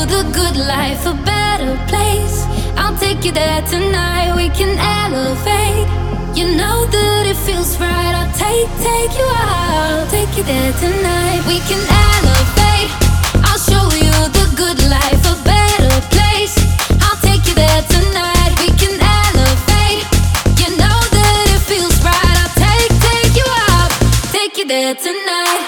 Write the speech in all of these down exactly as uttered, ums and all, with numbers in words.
the good life, a better place. I'll take you there tonight, we can elevate. You know that it feels right, I'll take, take you out. Take you there tonight, we can elevate. I'll show you the good life, a better place. I'll take you there tonight, we can elevate. You know that it feels right, I'll take, take you out. Take you there tonight.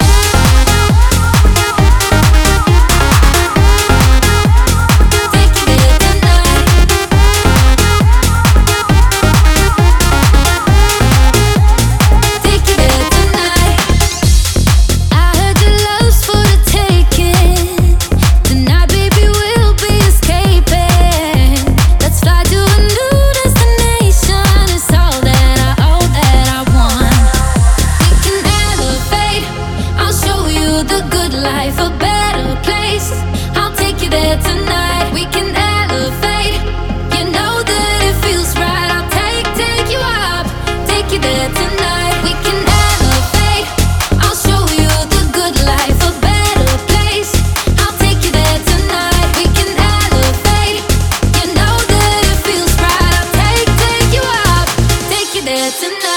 Life, a better place. I'll take you there tonight, we can elevate. You know that it feels right, I'll take, take you up. Take you there tonight, we can elevate. I'll show you the good life, a better place. I'll take you there tonight, we can elevate. You know that it feels right, I'll take, take you up. Take you there tonight.